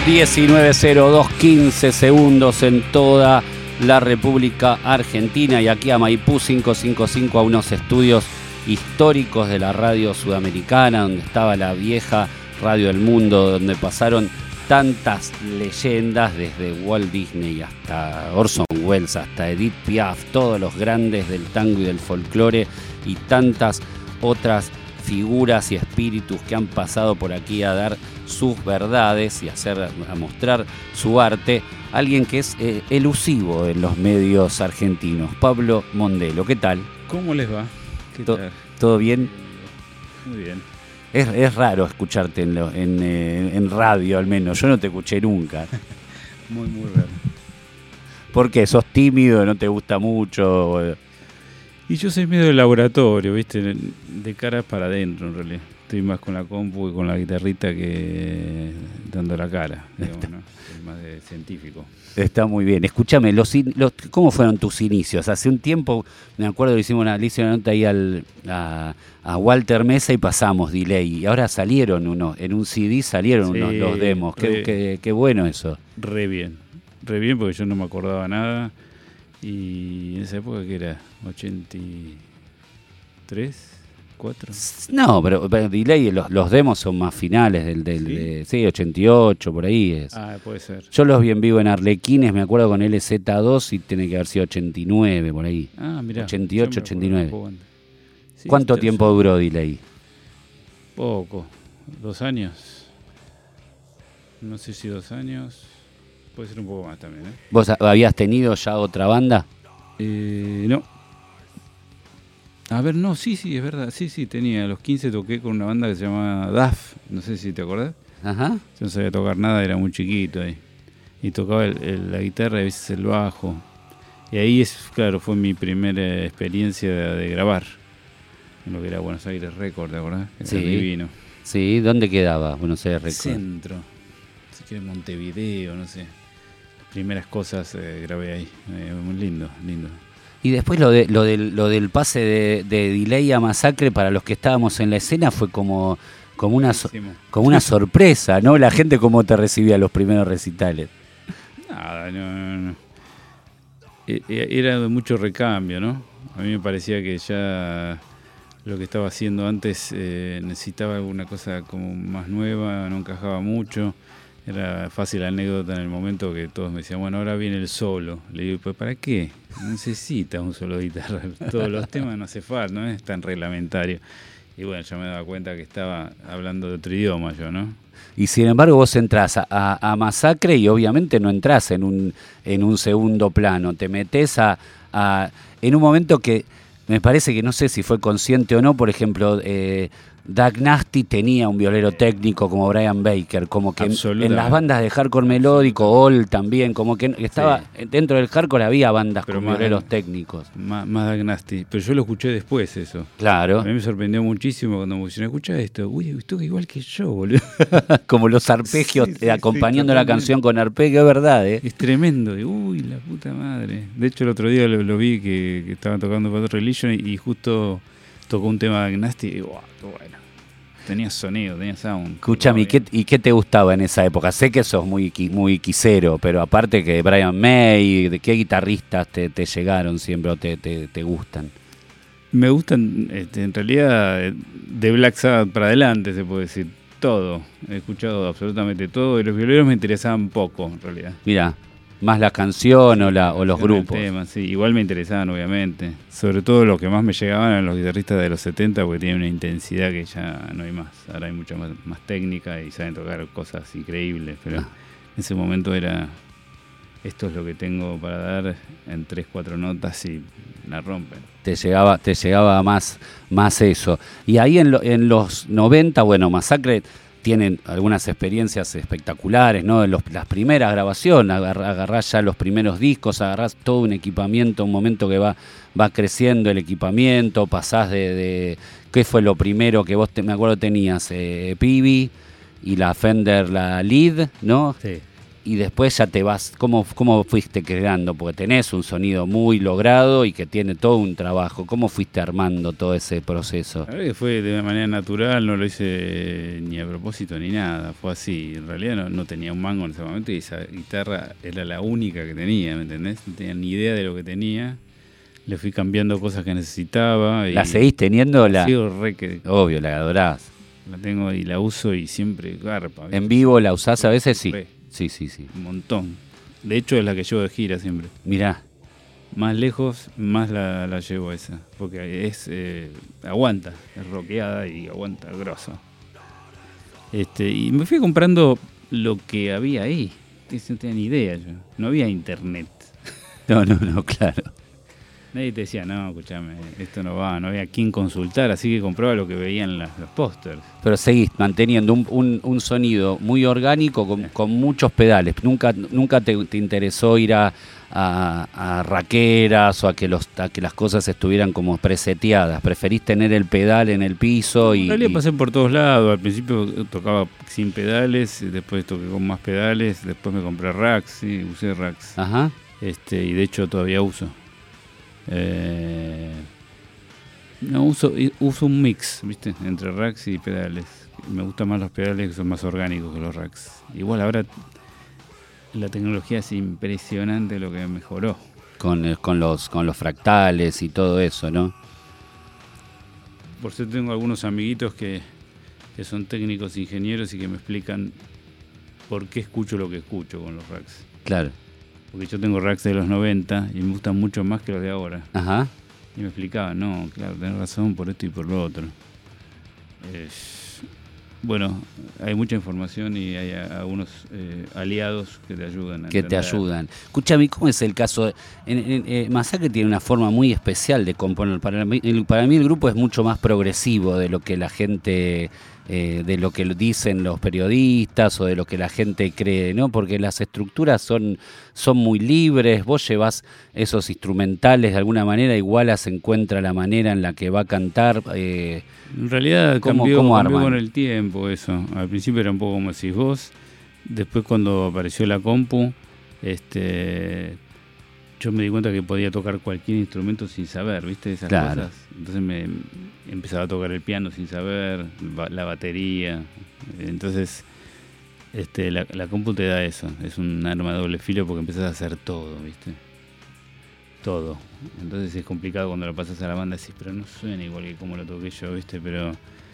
19:02, 15 segundos en toda la República Argentina y aquí a Maipú 555, a unos estudios históricos de la radio sudamericana, donde estaba la vieja Radio El Mundo, donde pasaron tantas leyendas, desde Walt Disney hasta Orson Welles, hasta Edith Piaf, todos los grandes del tango y del folclore y tantas otras figuras y espíritus que han pasado por aquí a dar sus verdades y a mostrar su arte. Alguien que es elusivo en los medios argentinos, Pablo Mondelo. ¿Qué tal? ¿Cómo les va? ¿Qué tal? ¿Todo bien? Muy bien. Es raro escucharte en radio, al menos. Yo no te escuché nunca. Muy raro. ¿Por qué? ¿Sos tímido? ¿No te gusta mucho? Y yo soy medio de laboratorio, ¿viste? De cara para adentro, en realidad. Estoy más con la compu y con la guitarrita que dando la cara, digamos, ¿no? Soy más de científico. Está muy bien. Escúchame, ¿cómo fueron tus inicios? Hace un tiempo, me acuerdo que le hice una nota ahí a Walter Mesa y pasamos Delay. Y ahora salieron en un CD salieron Sí, los demos. Qué bueno eso. Re bien porque yo no me acordaba nada. Y en esa época, ¿qué era? ¿83? ¿4? No, pero Delay, los demos son más finales ¿Sí? 88, por ahí es. Ah, puede ser. Yo los vi en vivo en Arlequines, me acuerdo con LZ2 y tiene que haber sido 89, por ahí. Ah, mirá. 88, 89. Sí, ¿Cuánto tiempo duró Delay? Poco. 2 años. No sé si 2 años. Puede ser un poco más también, ¿eh? ¿Vos habías tenido ya otra banda? No. A ver, no, sí, es verdad. Sí, tenía. A los 15 toqué con una banda que se llamaba DAF. No sé si te acordás. Ajá. Yo no sabía tocar nada, era muy chiquito ahí. Y tocaba la guitarra y a veces el bajo. Y ahí, claro, fue mi primera experiencia de grabar. En lo que era Buenos Aires Record, ¿te acordás? Sí. Era divino. Sí, ¿dónde quedaba Buenos Aires Record? Centro. Si quieres Montevideo, no sé. Las primeras cosas grabé ahí. Muy lindo. Y después lo del pase de Delay a Masacre, para los que estábamos en la escena, fue como una sorpresa, ¿no? La gente, ¿cómo te recibía los primeros recitales? Nada, no. Era de mucho recambio, ¿no? A mí me parecía que ya lo que estaba haciendo antes necesitaba alguna cosa como más nueva, no encajaba mucho. Era fácil la anécdota en el momento que todos me decían, bueno, ahora viene el solo. Le digo, ¿pues para qué? No necesita un solo de guitarra. Todos los temas no hace falta, no es tan reglamentario. Y bueno, yo me daba cuenta que estaba hablando de otro idioma yo, ¿no? Y sin embargo vos entrás a Masacre y obviamente no entrás en un segundo plano. Te metés en un momento que me parece que no sé si fue consciente o no. Por ejemplo, Doug Nasty tenía un violero técnico como Brian Baker, como que en las bandas de hardcore melódico, All también, como que estaba dentro del hardcore había bandas con violeros técnicos. Más Doug Nasty, pero yo lo escuché después eso. Claro. A mí me sorprendió muchísimo cuando me dijeron, escucha esto, uy, esto es igual que yo, boludo. Como los arpegios, acompañando la canción con arpegio, es verdad, ¿eh? Es tremendo, uy, la puta madre. De hecho el otro día lo vi que estaban tocando Bad Religion y justo tocó un tema de Nasty y wow, qué bueno. Tenía sonido, tenía sound. Escúchame, ¿y qué te gustaba en esa época? Sé que sos muy quisero, pero aparte que Brian May, ¿de qué guitarristas te llegaron siempre o te gustan? Me gustan, en realidad, de Black Sabbath para adelante, se puede decir, todo. He escuchado absolutamente todo y los violeros me interesaban poco, en realidad. Mirá. Más la canción o los grupos. Tema, sí, igual me interesaban, obviamente. Sobre todo los que más me llegaban eran los guitarristas de los 70, porque tienen una intensidad que ya no hay más. Ahora hay mucha más técnica y saben tocar cosas increíbles, pero en ese momento era, esto es lo que tengo para dar en 3-4 notas y la rompen. Te llegaba más eso. Y ahí en los 90, bueno, Masacre tienen algunas experiencias espectaculares, ¿no? Las primeras grabaciones, agarrás ya los primeros discos, agarrás todo un equipamiento, un momento que va creciendo el equipamiento, pasás de ¿qué fue lo primero que vos, me acuerdo, tenías? Peavey y la Fender, la Lead, ¿no? Sí. y después ya te vas, ¿cómo fuiste creando? Porque tenés un sonido muy logrado y que tiene todo un trabajo. ¿Cómo fuiste armando todo ese proceso? La verdad que fue de manera natural, no lo hice ni a propósito ni nada, fue así. En realidad no tenía un mango en ese momento y esa guitarra era la única que tenía, ¿me entendés? No tenía ni idea de lo que tenía. Le fui cambiando cosas que necesitaba. ¿La seguís teniendo? Sí, Obvio, la adorás. La tengo y la uso y siempre garpa. ¿Viste? ¿En vivo la usás a veces? Sí. Sí. Un montón. De hecho es la que llevo de gira siempre. Mirá. Más lejos, más la llevo esa. Porque aguanta, es rockeada y aguanta grosso. Y me fui comprando lo que había ahí. No tenía ni idea yo. No había internet. No, claro. Nadie te decía, no, escúchame, esto no va, no había quien consultar, así que compraba lo que veían los pósters. Pero seguís manteniendo un sonido muy orgánico con muchos pedales. Nunca te interesó ir a raqueras o a que las cosas estuvieran como preseteadas. Preferís tener el pedal en el piso En realidad pasé por todos lados. Al principio tocaba sin pedales, después toqué con más pedales, después me compré racks, sí, usé racks. Ajá. Y de hecho todavía uso. Uso un mix, ¿viste? Entre racks y pedales. Me gustan más los pedales, que son más orgánicos que los racks. Igual ahora la tecnología es impresionante lo que mejoró. Con los fractales y todo eso, ¿no? Por eso tengo algunos amiguitos que son técnicos ingenieros y que me explican por qué escucho lo que escucho con los racks. Claro. Porque yo tengo racks de los 90 y me gustan mucho más que los de ahora. Ajá. Y me explicaban, no, claro, tenés razón por esto y por lo otro. Bueno, hay mucha información y hay algunos aliados que te ayudan. Escúchame, ¿cómo es el caso? Masacre tiene una forma muy especial de componer. Para mí el grupo es mucho más progresivo de lo que la gente... de lo que dicen los periodistas o de lo que la gente cree, ¿no? Porque las estructuras son muy libres, vos llevás esos instrumentales de alguna manera, igual se encuentra la manera en la que va a cantar. En realidad cambió con el tiempo eso. Al principio era un poco como decís vos, después cuando apareció la compu, yo me di cuenta que podía tocar cualquier instrumento sin saber, ¿viste? Esas cosas. Entonces me empezaba a tocar el piano sin saber, la batería. Entonces la compu te da eso. Es un arma de doble filo porque empezás a hacer todo, ¿viste? Todo. Entonces es complicado cuando lo pasas a la banda, decís, pero no suena igual que como lo toqué yo, ¿viste? Pero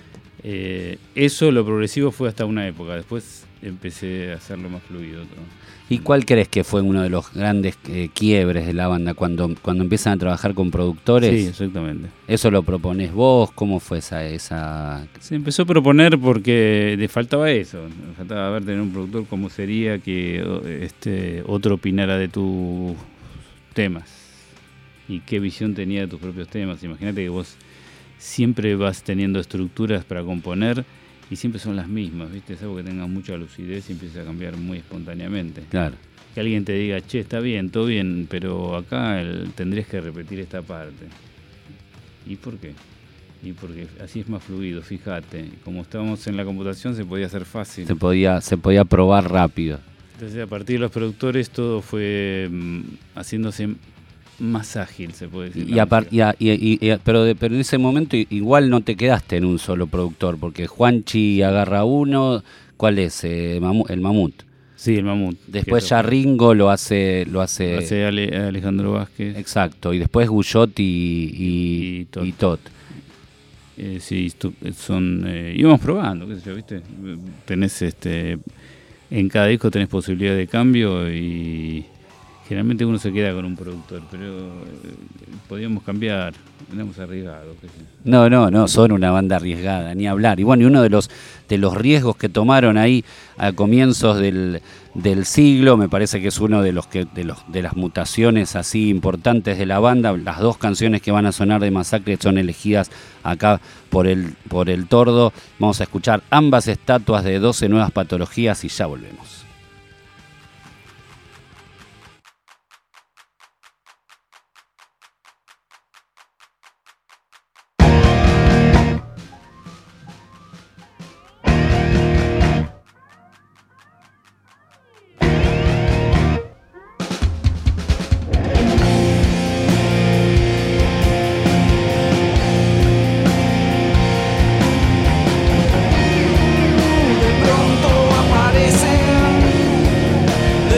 lo progresivo fue hasta una época. Después empecé a hacerlo más fluido todo. ¿Y cuál crees que fue uno de los grandes quiebres de la banda cuando empiezan a trabajar con productores? Sí, exactamente. ¿Eso lo proponés vos? ¿Cómo fue esa...? Se empezó a proponer porque le faltaba eso. Le faltaba tener un productor como sería que otro opinara de tus temas y qué visión tenía de tus propios temas. Imagínate que vos siempre vas teniendo estructuras para componer y siempre son las mismas, ¿viste? Es algo que tengas mucha lucidez y empieza a cambiar muy espontáneamente. Claro. Que alguien te diga, che, está bien, todo bien, pero acá tendrías que repetir esta parte. ¿Y por qué? Y porque así es más fluido, fíjate. Como estábamos en la computación se podía hacer fácil. Se podía probar rápido. Entonces a partir de los productores todo fue haciéndose más ágil, se puede decir. Pero en ese momento igual no te quedaste en un solo productor, porque Juanchi agarra uno, ¿cuál es? El Mamut. Sí, el Mamut. Después ya Ringo lo hace Alejandro Vázquez. Exacto, y después Guyot y Tot. Sí, íbamos probando, qué sé yo, ¿viste? Tenés en cada disco tenés posibilidad de cambio y generalmente uno se queda con un productor, pero podíamos cambiar, éramos arriesgados. No, son una banda arriesgada, ni hablar. Y bueno, y uno de los riesgos que tomaron ahí a comienzos del siglo, me parece que es uno de las mutaciones así importantes de la banda. Las dos canciones que van a sonar de Masacre son elegidas acá por el Tordo. Vamos a escuchar ambas estatuas de 12 nuevas patologías y ya volvemos.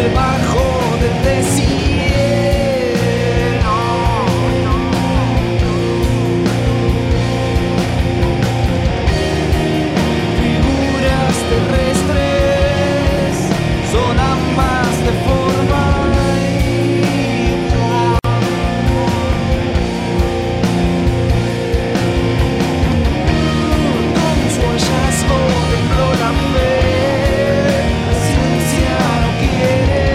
debajo del desierto. Figuras terrestres son ambas de forma igual. Con su hallazgo tembló la fe, la ciencia no quiere.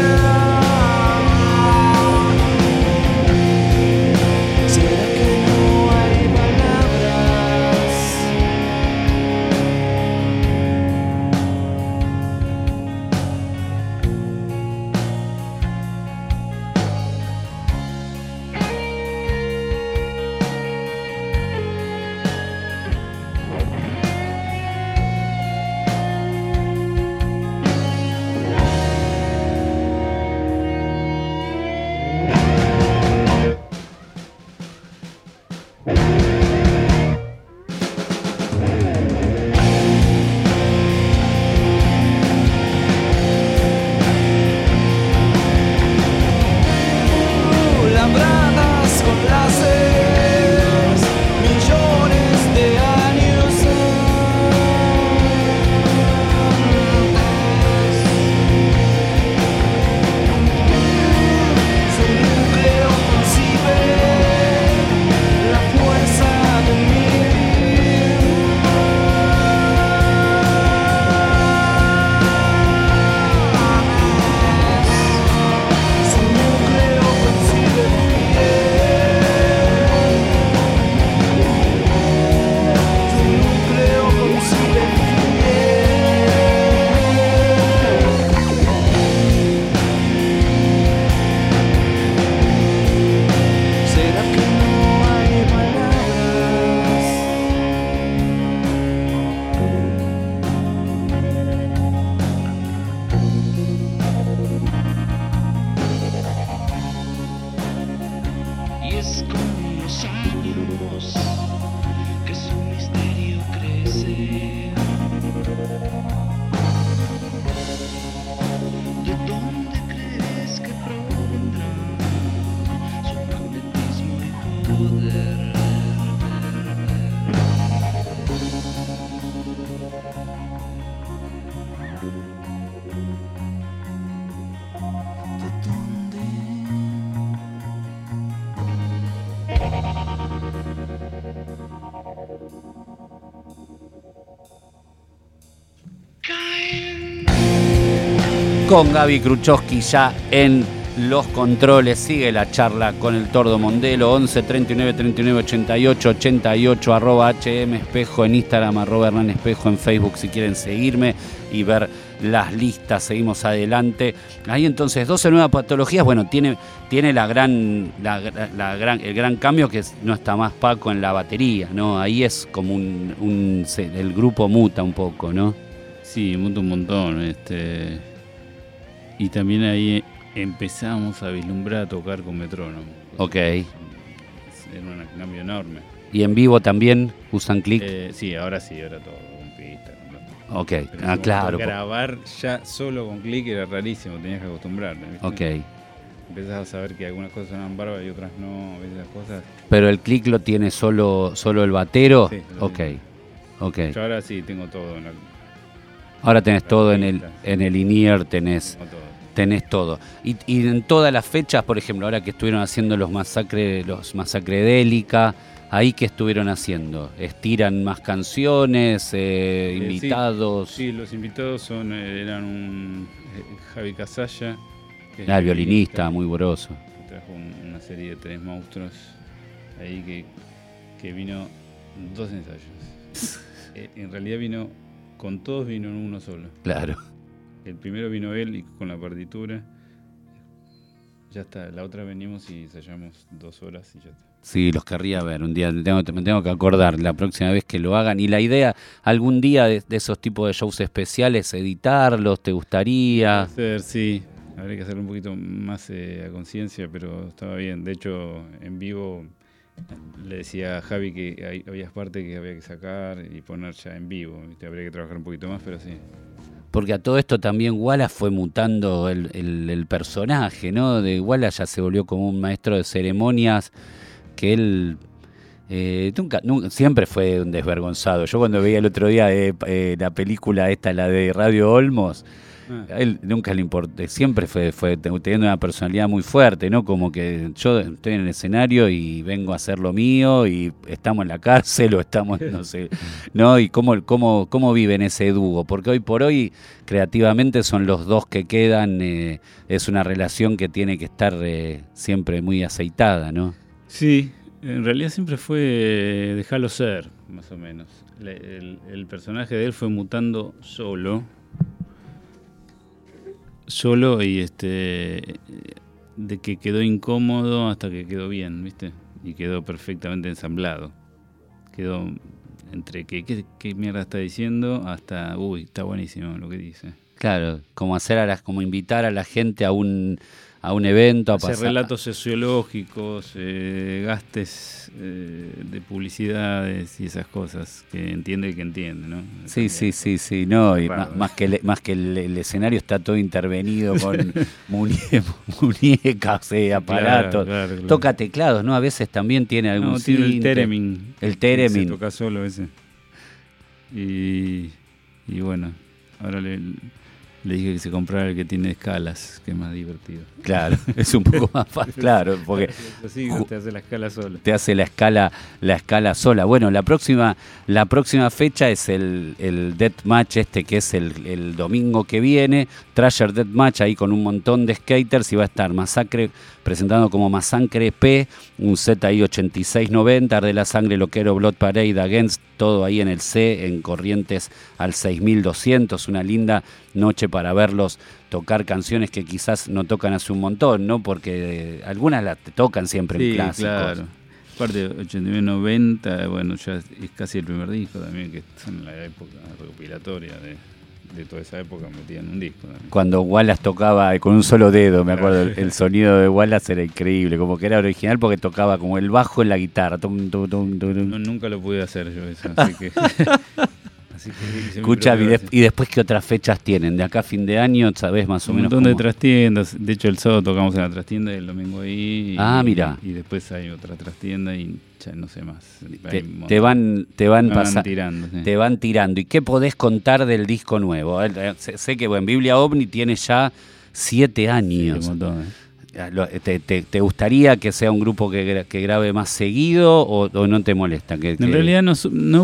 ¿Será que no hay palabras? Labradas con láseres, millones de años antes. Su núcleo concibe la fuerza de un Su núcleo concibe Su núcleo concibe ¿Será que no hay palabras? Y es con los años que su misterio crece. ¿De dónde crees que provendrá su magnetismo y poder? ¿De dónde? Con Gaby Kruchowski ya en los controles. Sigue la charla con el Tordo Mondelo. 11 39 39 88 88 @HM Espejo en Instagram, @Hernán Espejo en Facebook si quieren seguirme y ver las listas. Seguimos adelante. Ahí entonces 12 nuevas patologías. Bueno, tiene el gran cambio que no está más Paco en la batería, ¿no? Ahí es como el grupo muta un poco, ¿no? Sí, muta un montón. Y también ahí empezamos a vislumbrar a tocar con metrónomo. Ok. Era un cambio enorme. ¿Y en vivo también usan click? Sí, ahora todo con pista. Ok, Pero claro. Grabar ya solo con click era rarísimo, tenías que acostumbrarte, ¿viste? Ok. Empezás a saber que algunas cosas sonaban bárbaras y otras no, a veces las cosas. ¿Pero el click lo tiene solo el batero? Sí, Ok. Ok. Yo ahora sí tengo todo en Ahora tenés la todo en pista. el in-ear, tenés tengo todo. todo. Y en todas las fechas, por ejemplo, ahora que estuvieron haciendo los masacre Délica, ¿ahí qué estuvieron haciendo? ¿Estiran más canciones? ¿Invitados? Sí, los invitados eran un Javi Casalla, que es El violinista, muy groso. que trajo una serie de 3 monstruos ahí que vino 2 ensayos. En realidad con todos vino en uno solo. Claro. El primero vino él y con la partitura. Ya está, la otra venimos y ensayamos 2 horas y ya está. Sí, los querría ver. Un día me tengo que acordar la próxima vez que lo hagan. Y la idea, algún día de esos tipos de shows especiales, editarlos, ¿te gustaría? Hacer, sí. Habría que hacerlo un poquito más a conciencia, pero estaba bien. De hecho, en vivo le decía a Javi que había partes que había que sacar y poner ya en vivo. ¿Viste? Habría que trabajar un poquito más, pero sí. Porque a todo esto también Wallace fue mutando el personaje, ¿no? De Wallace ya se volvió como un maestro de ceremonias, que él nunca, siempre fue un desvergonzado. Yo cuando veía el otro día la película esta, la de Radio Olmos, a él nunca le importó, siempre fue teniendo una personalidad muy fuerte, ¿no? Como que yo estoy en el escenario y vengo a hacer lo mío y estamos en la cárcel o estamos, no sé, ¿no? Y cómo viven ese dúo, porque hoy por hoy creativamente son los dos que quedan, es una relación que tiene que estar siempre muy aceitada, ¿no? Sí, en realidad siempre fue dejarlo ser, más o menos. El personaje de él fue mutando solo y de que quedó incómodo hasta que quedó bien, ¿viste? Y quedó perfectamente ensamblado. Quedó entre qué mierda está diciendo hasta está buenísimo lo que dice. Claro, como como invitar a la gente a un evento, a hacer pasar relatos sociológicos, gastes de publicidades y esas cosas que entiende el que entiende, ¿no? Sí, no, y más que el escenario está todo intervenido con muñecas, aparatos, claro. Toca teclados, ¿no? A veces también tiene algún tiene el sinte. Theremin. El Theremin. Se toca solo ese. Y bueno, ahora le dije que se comprara el que tiene escalas, que es más divertido. Claro, es un poco más fácil, claro, porque así te hace la escala sola. Te hace la escala sola. Bueno, la próxima fecha es el Deathmatch que es el domingo que viene, Thrasher Deathmatch, ahí con un montón de skaters, y va a estar Masacre presentando como Masacre P, un set ahí 86-90, Arde la Sangre, Loquero, Blood Parade, Against, todo ahí en el C, en Corrientes al 6200, una linda noche para verlos tocar canciones que quizás no tocan hace un montón, ¿no? Porque algunas las tocan siempre en clásicos. Claro. Aparte, 89-90, bueno, ya es casi el primer disco también, que son en la época recopilatoria de toda esa época, metían un disco también. Cuando Wallace tocaba con un solo dedo, me acuerdo, el sonido de Wallace era increíble, como que era original porque tocaba como el bajo en la guitarra. No, nunca lo pude hacer yo eso, así que... Escucha, y después, ¿qué otras fechas tienen? De acá a fin de año, ¿sabés más o menos? Un montón de trastiendas. De hecho, el sábado tocamos en la trastienda y el domingo ahí. Mira. Y después hay otra trastienda y ya no sé más. Te van tirando. Sí. Te van tirando. ¿Y qué podés contar del disco nuevo? Sé que Biblia OVNI tiene ya 7 años. Sí, un montón, ¿Te gustaría que sea un grupo que grabe más seguido o no te molesta? En realidad no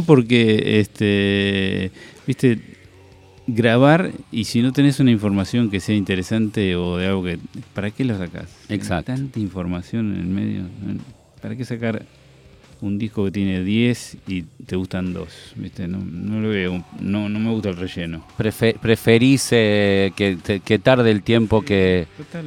porque, viste, grabar y si no tenés una información que sea interesante o de algo que... ¿Para qué lo sacás? Exacto. Hay tanta información en el medio. ¿Para qué sacar un disco que tiene 10 y te gustan 2? ¿Viste? No lo veo, no me gusta el relleno. ¿Preferís que tarde el tiempo que... Total.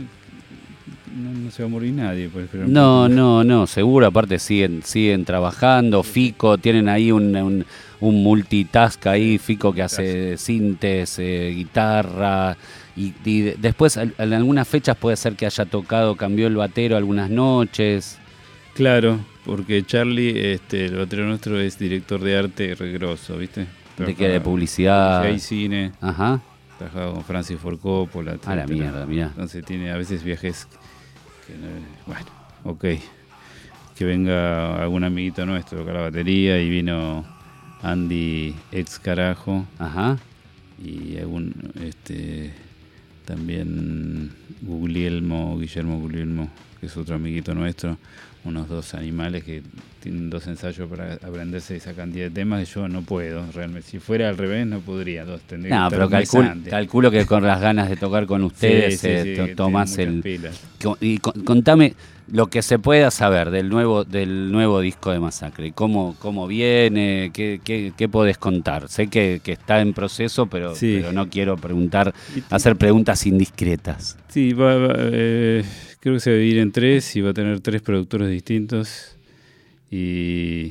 No se va a morir nadie por esperar. No, seguro, aparte siguen trabajando. Fico, tienen ahí un multitask ahí, Fico que hace sintes, guitarra, y después en algunas fechas puede ser que haya tocado, cambió el batero algunas noches. Claro, porque Charlie, el batero nuestro, es director de arte regroso, ¿viste? ¿De qué? ¿De publicidad? Hay cine. Ajá. Trabajaba con Francis Ford Coppola. La mierda, mirá. Entonces tiene a veces viajes... Bueno, ok. Que venga algún amiguito nuestro a tocar la batería y vino Andy ex Carajo. Ajá. Y algún también Guillermo, que es otro amiguito nuestro, unos 2 animales que tienen 2 ensayos para aprenderse esa cantidad de temas que yo no puedo realmente. Si fuera al revés no podría, tendría que pero calculo que con las ganas de tocar con ustedes tomás el... Y contame lo que se pueda saber del nuevo disco de Masacre, cómo viene, qué podés contar. Sé que está en proceso, pero no quiero hacer preguntas indiscretas. Sí, creo que se va a dividir en 3 y va a tener 3 productores distintos y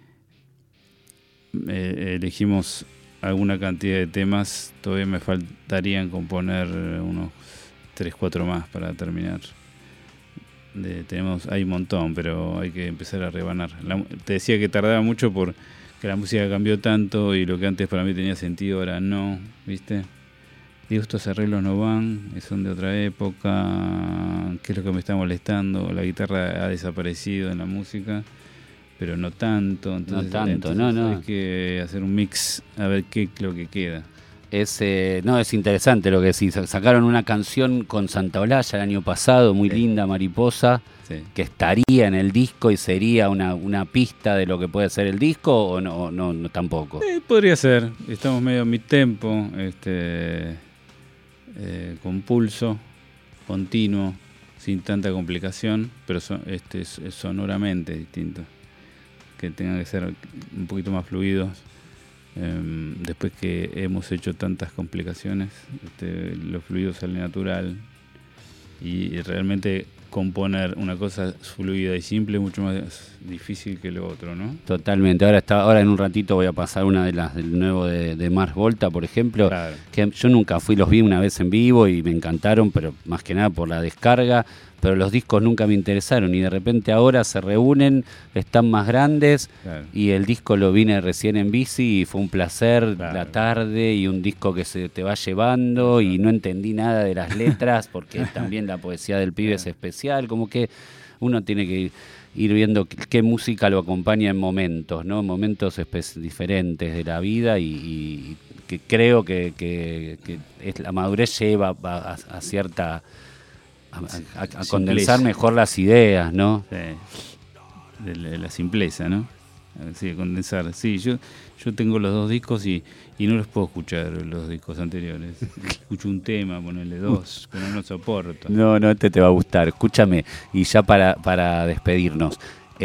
elegimos alguna cantidad de temas. Todavía me faltarían componer unos 3-4 más para terminar. Hay un montón, pero hay que empezar a rebanar. Te decía que tardaba mucho porque la música cambió tanto y lo que antes para mí tenía sentido ahora no, ¿viste? Digo, estos arreglos no van, son de otra época, ¿qué es lo que me está molestando? La guitarra ha desaparecido en la música, pero no tanto. Entonces hay que hacer un mix a ver qué es lo que queda. Es interesante lo que decís. Sacaron una canción con Santa Olalla el año pasado, muy linda, Mariposa, que estaría en el disco y sería una pista de lo que puede ser el disco, o no tampoco. Podría ser, estamos medio mid-tempo, con pulso continuo, sin tanta complicación, pero es sonoramente distinto, que tengan que ser un poquito más fluidos. Después que hemos hecho tantas complicaciones, lo fluido sale natural, y realmente componer una cosa fluida y simple es mucho más difícil que lo otro, ¿no? Totalmente. Ahora en un ratito voy a pasar una de las del nuevo de Mars Volta, por ejemplo, claro, que yo nunca los vi una vez en vivo y me encantaron, pero más que nada por la descarga, pero los discos nunca me interesaron, y de repente ahora se reúnen, están más grandes, claro, y el disco lo vine recién en bici y fue un placer, claro, la tarde, y un disco que se te va llevando, y no entendí nada de las letras porque también la poesía del pibe es especial, como que uno tiene que ir viendo qué música lo acompaña en momentos, ¿no? Momentos diferentes de la vida, y que creo que la madurez lleva a cierta... A condensar mejor las ideas, ¿no? Sí. De la simpleza, ¿no? Sí, condensar. Sí, yo tengo los dos discos y no los puedo escuchar, los discos anteriores. Escucho un tema, ponerle dos, pero no soporto. No, este te va a gustar. Escúchame, y ya para despedirnos,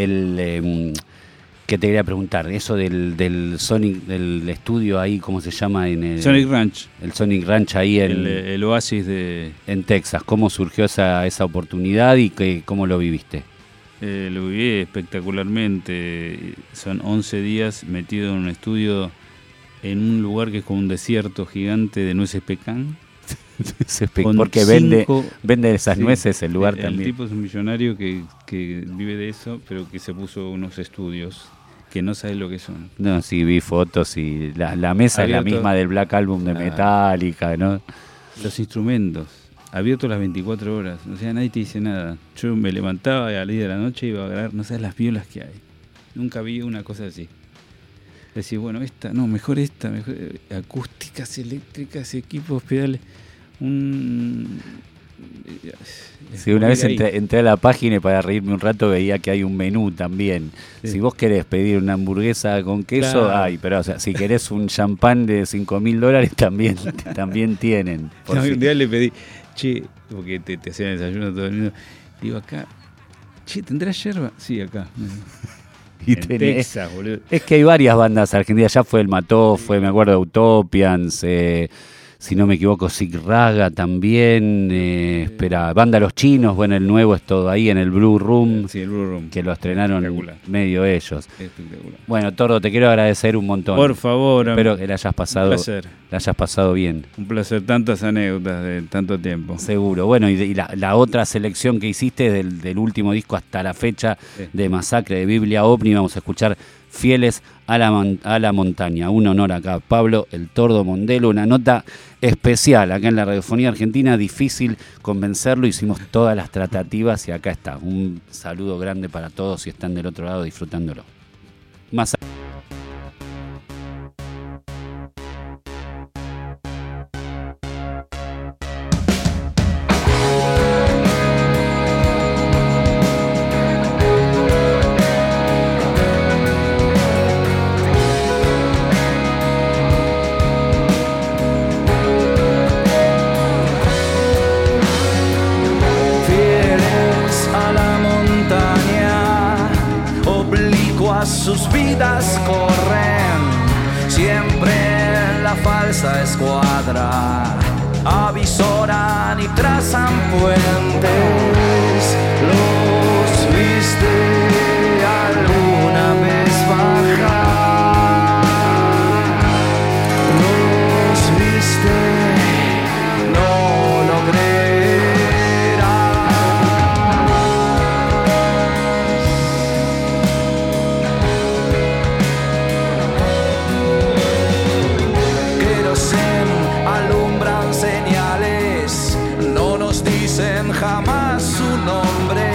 que te quería preguntar, eso del Sonic, del estudio ahí, ¿cómo se llama? Sonic Ranch. El Sonic Ranch ahí el oasis en Texas. ¿Cómo surgió esa oportunidad y cómo lo viviste? Lo viví espectacularmente. Son 11 días metido en un estudio en un lugar que es como un desierto gigante de nueces pecan. Porque vende esas nueces el lugar también. El tipo es un millonario que vive de eso, pero que se puso unos estudios que no sabes lo que son. No, sí, vi fotos y la mesa es la misma del Black Album de Metallica, ¿no? Los instrumentos, abiertos las 24 horas, o sea, nadie te dice nada. Yo me levantaba a las 10 de la noche y iba a grabar, no sabes las violas que hay. Nunca vi una cosa así. Decir, bueno, mejor acústicas, eléctricas, equipos, pedales. Sí, una vez entré a la página y para reírme un rato veía que hay un menú también. Sí. Si vos querés pedir una hamburguesa con queso, claro, hay, pero o sea, si querés un champán de $5.000 también tienen. Un día le pedí, porque te hacían desayuno todo el mundo, digo acá, ¿tendrás yerba? Sí, acá. Y Texas, boludo. Es que hay varias bandas argentinas, ya fue el Mató, me acuerdo de Utopians, si no me equivoco, Sig Raga también, Banda Los Chinos, bueno, el nuevo es todo ahí en el Blue Room, sí, el Blue Room, que lo estrenaron medio ellos. Bueno, Tordo, te quiero agradecer un montón. Por favor. Espero que la hayas pasado bien. Un placer, tantas anécdotas de tanto tiempo. Seguro. Bueno, y la otra selección que hiciste del último disco hasta la fecha, de Masacre, de Biblia OVNI, vamos a escuchar Fieles a la montaña. Un honor acá, Pablo El Tordo Mondelo, una nota especial acá en la radiofonía argentina, difícil convencerlo, hicimos todas las tratativas y acá está. Un saludo grande para todos y están del otro lado disfrutándolo. Sus vidas corren siempre en la falsa escuadra, avisoran y trazan puentes. ¿Los viste alguna vez bajar? ¿Los viste? No lo creerás. Alumbran jamás su nombre.